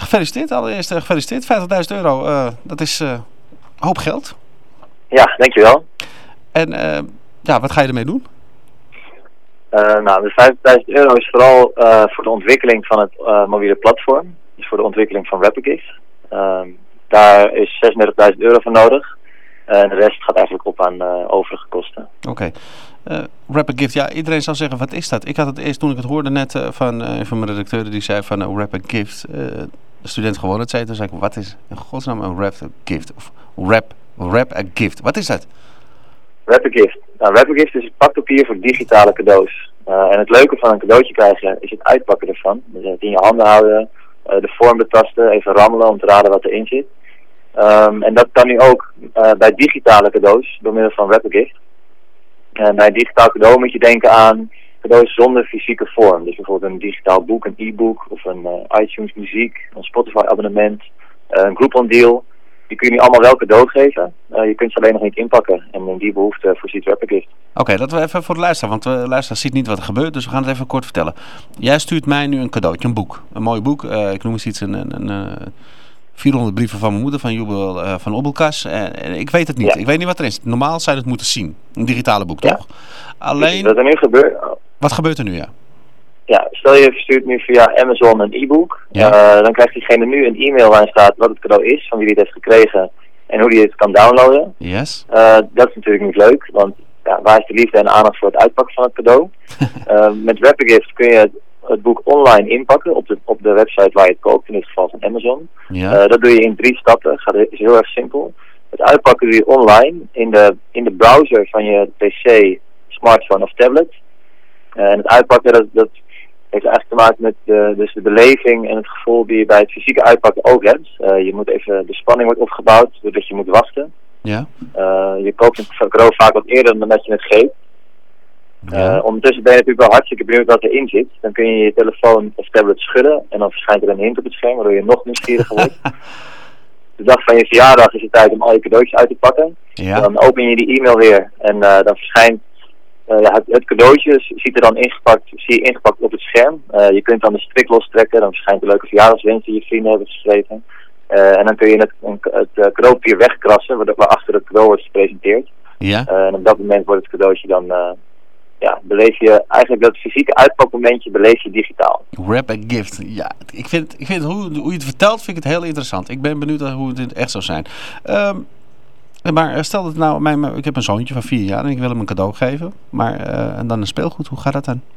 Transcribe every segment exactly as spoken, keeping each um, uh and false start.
gefeliciteerd. Allereerst uh, gefeliciteerd. vijftigduizend euro, uh, dat is uh, een hoop geld. Ja, dankjewel. En uh, ja, wat ga je ermee doen? Uh, nou, de vijftigduizend euro is vooral uh, voor de ontwikkeling van het uh, mobiele platform. Dus voor de ontwikkeling van Rappagift. Uh, daar is zesendertigduizend euro voor nodig. Uh, en de rest gaat eigenlijk op aan uh, overige kosten. Oké. Okay. Uh, Rappagift, ja, iedereen zal zeggen, wat is dat? Ik had het eerst, toen ik het hoorde net uh, van uh, een van mijn redacteuren, die zei van uh, Rappagift. Uh, de student gewoon het zei, toen zei ik, wat is in godsnaam een Rappagift? Of rap, Rappagift, wat is dat? Rappagift. Nou, Rappagift is het pakpapier voor digitale cadeaus. Uh, en het leuke van een cadeautje krijgen is het uitpakken ervan. Dus het in je handen houden, uh, de vorm betasten, even rammelen om te raden wat erin zit. Um, en dat kan nu ook uh, bij digitale cadeaus door middel van Rappagift. En bij een digitaal cadeau moet je denken aan cadeaus zonder fysieke vorm. Dus bijvoorbeeld een digitaal boek, een e-book of een uh, iTunes muziek, een Spotify abonnement, uh, een Groupon deal. Die kun je nu allemaal wel cadeau geven. Uh, je kunt ze alleen nog niet inpakken. En in die behoefte voorziet Rappagift. Oké, okay, dat we even voor de luisteraar, want de luisteraar ziet niet wat er gebeurt. Dus we gaan het even kort vertellen. Jij stuurt mij nu een cadeautje, een boek. Een mooi boek. Uh, ik noem eens iets, een, een, een vierhonderd brieven van mijn moeder, van Jubel uh, van Obbelkas. En uh, ik weet het niet. Ja. Ik weet niet wat erin is. Normaal zou je het moeten zien. Een digitale boek, toch? Ja. Alleen... Wat er nu gebeurt... Wat gebeurt er nu, ja? Ja, stel je verstuurt nu via Amazon een e-book. Ja. Uh, dan krijgt diegene nu een e-mail waarin staat wat het cadeau is, van wie hij het heeft gekregen en hoe hij het kan downloaden. Yes. Uh, dat is natuurlijk niet leuk, want ja, waar is de liefde en aandacht voor het uitpakken van het cadeau? uh, met Rappagift kun je het, het boek online inpakken op de, op de website waar je het koopt, in dit geval van Amazon. Ja. Uh, dat doe je in drie stappen, dat is heel erg simpel. Het uitpakken doe je online in de, in de browser van je pc, smartphone of tablet. Uh, en het uitpakken, dat, dat heeft eigenlijk te maken met de, dus de beleving en het gevoel die je bij het fysieke uitpakken ook hebt. Uh, je moet even, de spanning wordt opgebouwd doordat je moet wachten. Ja. Uh, je koopt een cadeau vaak wat eerder dan dat je het geeft. Ja. Uh, ondertussen ben je natuurlijk wel hartstikke benieuwd wat erin zit. Dan kun je je telefoon of tablet schudden en dan verschijnt er een hint op het scherm waardoor je nog nieuwsgieriger wordt. De dag van je verjaardag is het tijd om al je cadeautjes uit te pakken. Ja. Dan open je die e-mail weer en uh, dan verschijnt Uh, ja, het, het cadeautje ziet er dan ingepakt, zie je ingepakt op het scherm. Uh, je kunt dan de strik lostrekken, dan verschijnt de leuke verjaardagswens die je vrienden hebben geschreven. Uh, en dan kun je het, het, het cadeaupapier wegkrassen, waarachter het cadeau wordt gepresenteerd. Ja. Uh, en op dat moment wordt het cadeautje dan, uh, ja, beleef je eigenlijk dat fysieke uitpakmomentje beleef je digitaal. Rappagift, ja, ik vind, ik vind hoe, hoe je het vertelt, vind ik het heel interessant. Ik ben benieuwd hoe het echt zou zijn. Um, Maar stel dat nou, mijn, ik heb een zoontje van vier jaar en ik wil hem een cadeau geven. Maar uh, en dan een speelgoed, hoe gaat dat dan?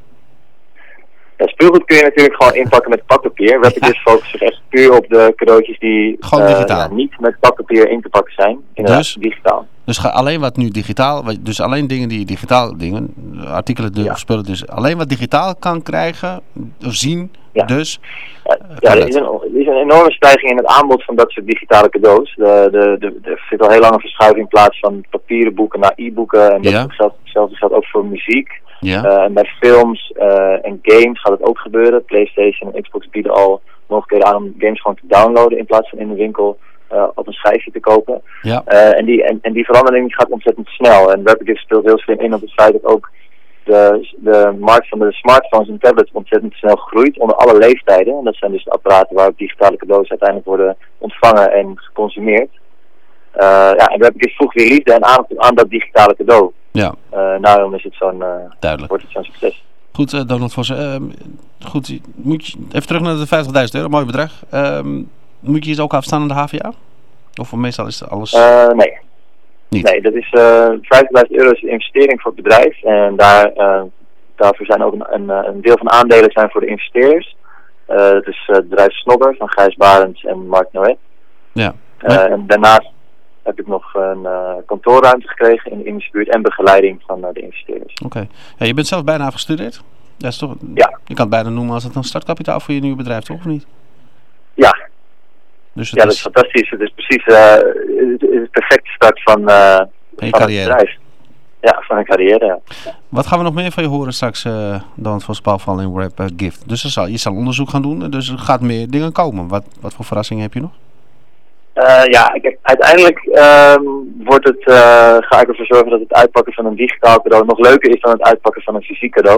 Ja, speelgoed kun je natuurlijk gewoon inpakken met pakpapier. Rappagift ja. focust zich echt puur op de cadeautjes die gewoon digitaal. Uh, ja, niet met pakpapier in te pakken zijn. Inderdaad, dus, digitaal. Dus ga alleen wat nu digitaal, dus alleen dingen die digitaal dingen, artikelen, de, ja. spullen, dus alleen wat digitaal kan krijgen, of zien, ja. dus. Ja, ja er, is een, er is een enorme stijging in het aanbod van dat soort digitale cadeaus. De, de, de, de, er zit al heel lang een verschuiving in plaats van papieren boeken naar e-boeken. En dat ja. hetzelfde geldt ook voor muziek. Ja. Uh, en bij films uh, en games gaat het ook gebeuren. PlayStation en Xbox bieden al mogelijkheden aan om games gewoon te downloaden in plaats van in de winkel uh, op een schijfje te kopen. Ja. Uh, en, die, en, en die verandering gaat ontzettend snel. En Rappagift speelt heel slim in op het feit dat ook de, de markt van de smartphones en tablets ontzettend snel groeit onder alle leeftijden. En dat zijn dus de apparaten waarop digitale cadeaus uiteindelijk worden ontvangen en geconsumeerd. Uh, ja, en Rappagift voegt weer liefde en aandacht aan dat digitale cadeau. Ja. Uh, daarom is het zo'n, uh, Duidelijk. wordt het zo'n succes. Goed, uh, Donald Vossen. Uh, goed, moet je, even terug naar de vijftigduizend euro, mooi bedrag. Uh, moet je je ook afstaan aan de H V A? Of meestal is het alles... Uh, nee. Niet. Nee, dat is uh, vijftigduizend euro is een investering voor het bedrijf. En daar, uh, daarvoor zijn ook een, een, een deel van de aandelen zijn voor de investeerders. Uh, dat is uh, het bedrijf Snobber van Gijs Barends en Mark Noët. Ja. Uh, en daarnaast heb ik nog een uh, kantoorruimte gekregen in de Indische buurt en begeleiding van uh, de investeerders. Oké. Okay. Ja, je bent zelf bijna afgestudeerd? Dat is toch, ja. Je kan het bijna noemen als het een startkapitaal voor je nieuwe bedrijf, toch? Of niet? Ja. Dus ja, is... dat is fantastisch. Het is precies uh, het is de perfecte start van, uh, van het bedrijf. Ja, van een carrière. Ja. Wat gaan we nog meer van je horen straks, uh, Donald Vossen, Paul van in Rappagift? Dus zal, je zal onderzoek gaan doen, dus er gaat meer dingen komen. Wat, wat voor verrassingen heb je nog? Uh, ja, kijk, uiteindelijk uh, wordt het, uh, ga ik ervoor zorgen dat het uitpakken van een digitaal cadeau nog leuker is dan het uitpakken van een fysiek cadeau.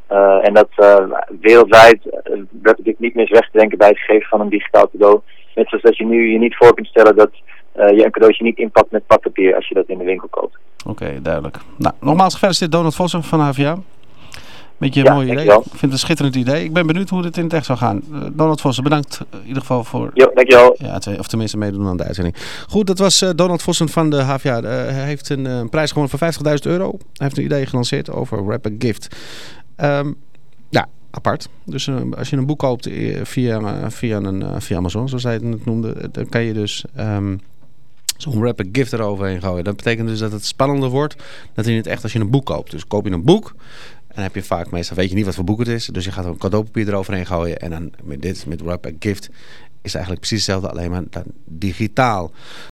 Uh, en dat uh, wereldwijd uh, werd ik niet meer eens weg te denken bij het geven van een digitaal cadeau. Net zoals dat je nu je niet voor kunt stellen dat uh, je een cadeautje niet inpakt met pakpapier als je dat in de winkel koopt. Oké, okay, duidelijk. Nou, nogmaals gefeliciteerd Donald Vossen van de H V A. Beetje een ja, mooi idee. Ik vind het een schitterend idee. Ik ben benieuwd hoe dit in het echt zou gaan. Uh, Donald Vossen, bedankt in ieder geval voor... Jo, dankjewel. Ja, of tenminste meedoen aan de uitzending. Goed, dat was uh, Donald Vossen van de H V A. Uh, hij heeft een uh, prijs gewonnen van vijftigduizend euro. Hij heeft een idee gelanceerd over Wrap a Gift. Um, ja, apart. Dus uh, als je een boek koopt uh, via, uh, via, een, uh, via Amazon, zoals hij het noemde, dan kan je dus... Um, zo'n Wrap a Gift eroverheen gooien. Dat betekent dus dat het spannender wordt dat je het echt als je een boek koopt. Dus koop je een boek en dan heb je vaak meestal weet je niet wat voor boek het is. Dus je gaat een cadeaupapier eroverheen gooien en dan met dit, met Wrap a Gift is het eigenlijk precies hetzelfde, alleen maar dan digitaal.